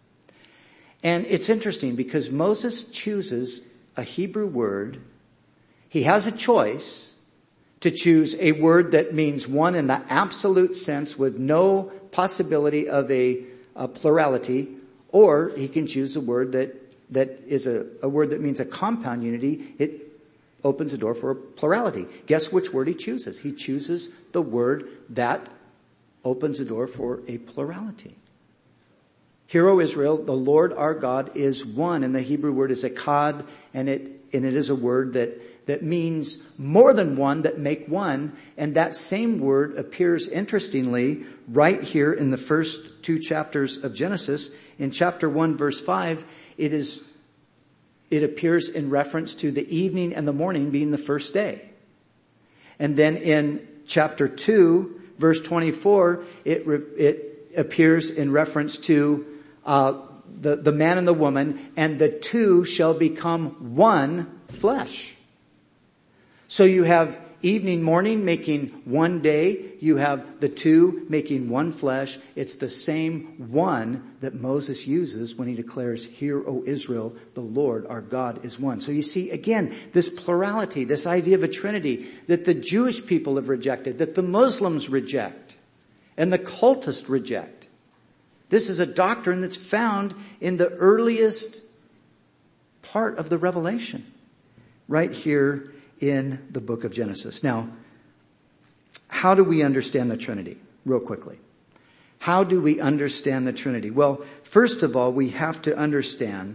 And it's interesting because Moses chooses a Hebrew word. He has a choice to choose a word that means one in the absolute sense with no possibility of a, a plurality, or he can choose a word that that is a, a word that means a compound unity. It opens the door for a plurality. Guess which word he chooses? He chooses the word that opens the door for a plurality. Hear, O Israel, the Lord our God is one. And the Hebrew word is echad, and it, and it is a word that, that means more than one, that make one. And that same word appears interestingly right here in the first two chapters of Genesis. In chapter one, verse five, it is, it appears in reference to the evening and the morning being the first day. And then in chapter two, verse twenty-four, it, it appears in reference to, uh, the, the man and the woman, and the two shall become one flesh. So you have evening, morning making one day. You have the two making one flesh. It's the same one that Moses uses when he declares, "Hear, O Israel, the Lord our God is one." So you see, again, this plurality, this idea of a Trinity that the Jewish people have rejected, that the Muslims reject, and the cultists reject. This is a doctrine that's found in the earliest part of the Revelation, right here in the book of Genesis. Now, how do we understand the Trinity? Real quickly. How do we understand the Trinity? Well, first of all, we have to understand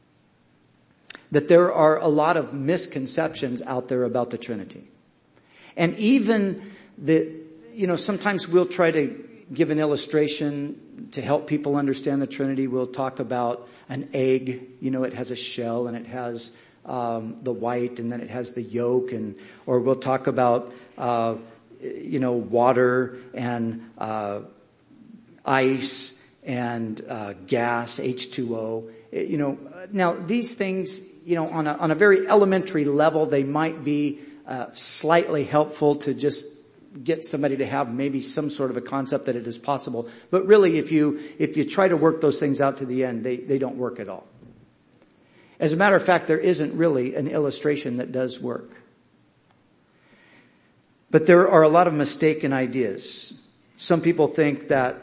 that there are a lot of misconceptions out there about the Trinity. And even the, you know, sometimes we'll try to give an illustration to help people understand the Trinity. We'll talk about an egg. You know, it has a shell and it has Um, the white, and then it has the yolk, and or we'll talk about uh, you know water and uh, ice and uh, gas, H two O. You know, now these things, you know, on a, on a very elementary level, they might be uh, slightly helpful to just get somebody to have maybe some sort of a concept that it is possible. But really, if you if you try to work those things out to the end, they, they don't work at all. As a matter of fact, there isn't really an illustration that does work. But there are a lot of mistaken ideas. Some people think that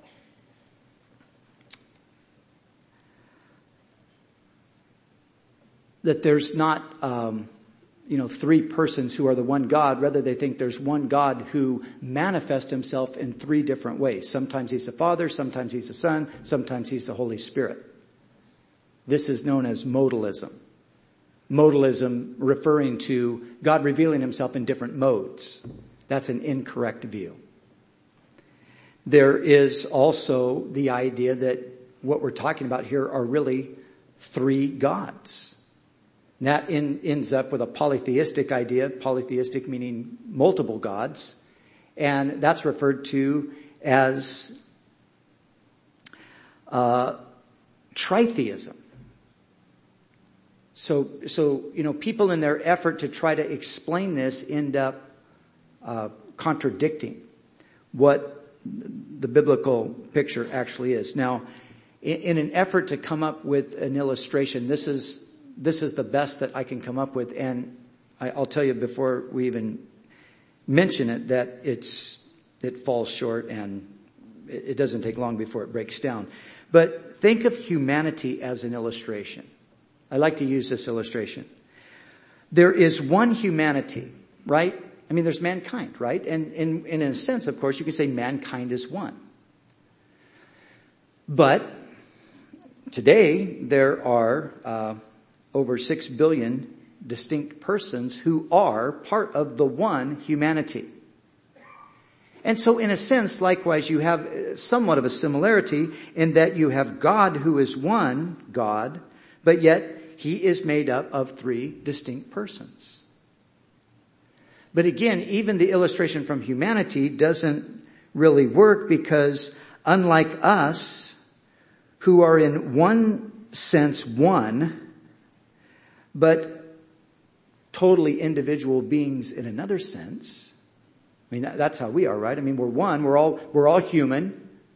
that there's not, um, you know, three persons who are the one God. Rather, they think there's one God who manifests himself in three different ways. Sometimes he's the Father, sometimes he's the Son, sometimes he's the Holy Spirit. This is known as modalism. Modalism referring to God revealing himself in different modes. That's an incorrect view. There is also the idea that what we're talking about here are really three gods. And that in, ends up with a polytheistic idea, polytheistic meaning multiple gods, and that's referred to as uh, tritheism. So, so you know, people in their effort to try to explain this end up uh, contradicting what the biblical picture actually is. Now, in, in an effort to come up with an illustration, this is This is the best that I can come up with, and I, I'll tell you before we even mention it that it's it falls short, and it, it doesn't take long before it breaks down. But think of humanity as an illustration. I like to use this illustration. There is one humanity, right? I mean, there's mankind, right? And in, in a sense, of course, you can say mankind is one. But today there are Uh, over six billion distinct persons who are part of the one humanity. And so in a sense, likewise, you have somewhat of a similarity in that you have God who is one God, but yet he is made up of three distinct persons. But again, even the illustration from humanity doesn't really work, because unlike us, who are in one sense one, but totally individual beings in another sense. I mean, that, that's how we are, right? I mean, we're one. We're all, we're all human.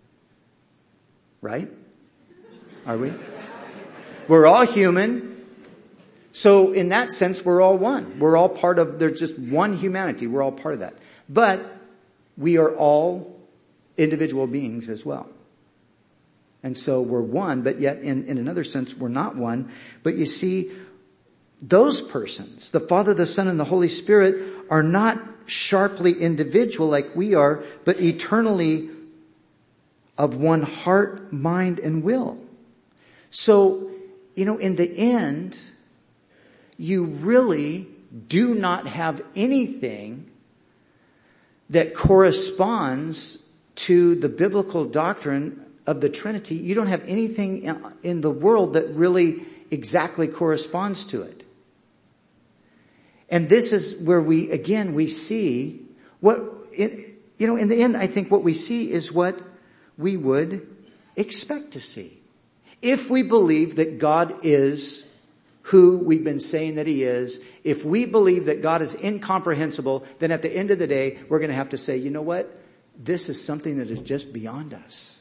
Right? Are we? We're all human. So in that sense, we're all one. We're all part of, there's just one humanity. We're all part of that. But we are all individual beings as well. And so we're one, but yet in, in another sense, we're not one. But you see, those persons, the Father, the Son, and the Holy Spirit, are not sharply individual like we are, but eternally of one heart, mind, and will. So, you know, in the end, you really do not have anything that corresponds to the biblical doctrine of the Trinity. You don't have anything in the world that really exactly corresponds to it. And this is where we, again, we see what, you know, in the end, I think what we see is what we would expect to see. If we believe that God is who we've been saying that he is, if we believe that God is incomprehensible, then at the end of the day, we're going to have to say, you know what? This is something that is just beyond us.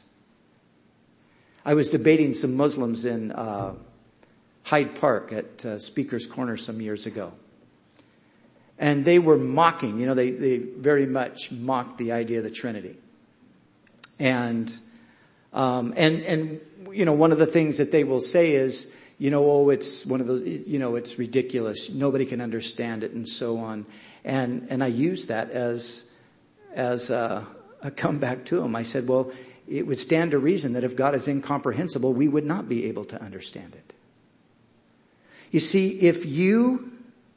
I was debating some Muslims in uh Hyde Park at uh, Speaker's Corner some years ago. And they were mocking, you know, they, they very much mocked the idea of the Trinity. And, um, and, and, you know, one of the things that they will say is, you know, oh, it's one of those, you know, it's ridiculous. Nobody can understand it, and so on. And, and I used that as, as a, a comeback to them. I said, well, it would stand to reason that if God is incomprehensible, we would not be able to understand it. You see, if you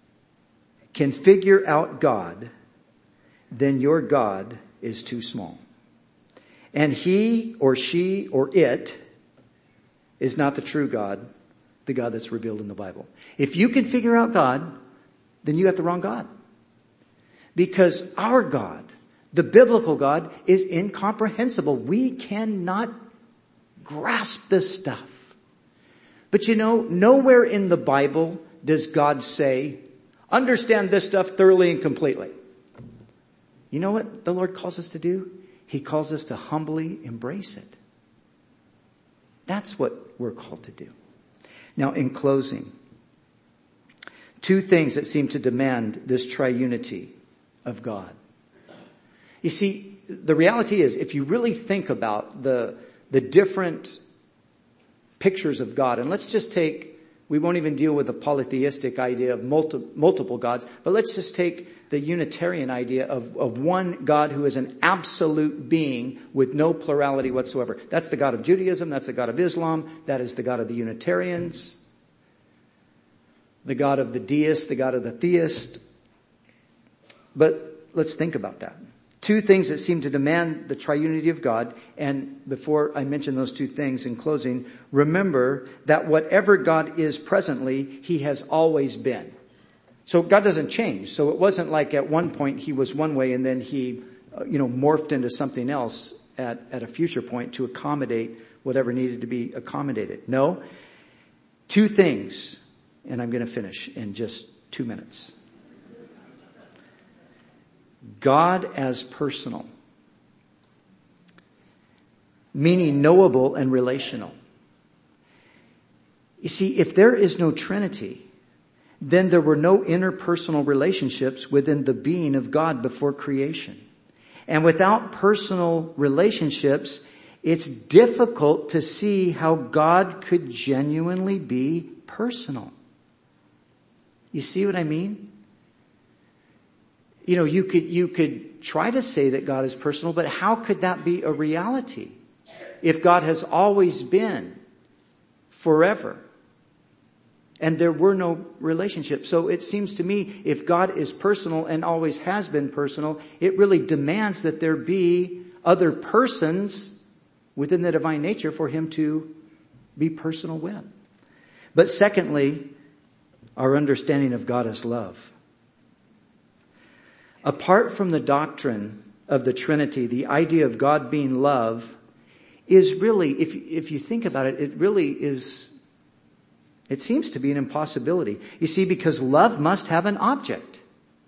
can figure out God, then your God is too small. And he or she or it is not the true God, the God that's revealed in the Bible. If you can figure out God, then you got the wrong God. Because our God, the biblical God, is incomprehensible. We cannot grasp this stuff. But you know, nowhere in the Bible does God say, understand this stuff thoroughly and completely. You know what the Lord calls us to do? He calls us to humbly embrace it. That's what we're called to do. Now, in closing, two things that seem to demand this triunity of God. You see, the reality is, if you really think about the, the different pictures of God, and let's just take, we won't even deal with the polytheistic idea of multi, multiple gods, but let's just take the Unitarian idea of, of one God who is an absolute being with no plurality whatsoever. That's the God of Judaism, that's the God of Islam, that is the God of the Unitarians, the God of the deist, the God of the theist. But let's think about that. Two things that seem to demand the triunity of God. And before I mention those two things in closing, remember that whatever God is presently, He has always been. So God doesn't change. So it wasn't like at one point He was one way and then He, uh, you know, morphed into something else at, at a future point to accommodate whatever needed to be accommodated. No. Two things, and I'm going to finish in just two minutes. God as personal, meaning knowable and relational. You see, if there is no Trinity, then there were no interpersonal relationships within the being of God before creation. And without personal relationships, it's difficult to see how God could genuinely be personal. You see what I mean? You know, you could, you could try to say that God is personal, but how could that be a reality if God has always been forever and there were no relationships? So it seems to me if God is personal and always has been personal, it really demands that there be other persons within the divine nature for Him to be personal with. But secondly, our understanding of God as love. Apart from the doctrine of the Trinity, the idea of God being love is really, if, if you think about it, it really is, it seems to be an impossibility. You see, because love must have an object.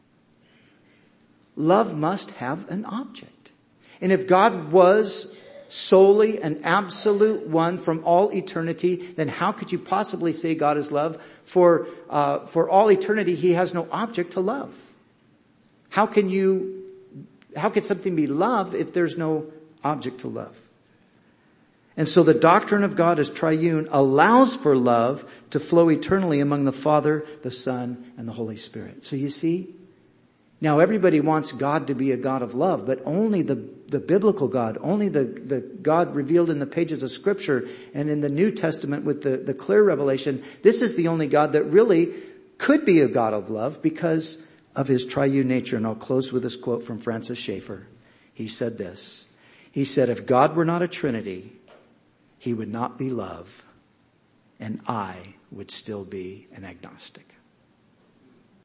Love must have an object. And if God was solely an absolute one from all eternity, then how could you possibly say God is love? For, uh, for all eternity, He has no object to love. How can you, how can something be love if there's no object to love? And so the doctrine of God as triune allows for love to flow eternally among the Father, the Son, and the Holy Spirit. So you see, now everybody wants God to be a God of love, but only the, the biblical God, only the, the God revealed in the pages of Scripture and in the New Testament with the, the clear revelation. This is the only God that really could be a God of love because of His triune nature. And I'll close with this quote from Francis Schaeffer. He said this. He said, if God were not a Trinity, He would not be love, and I would still be an agnostic.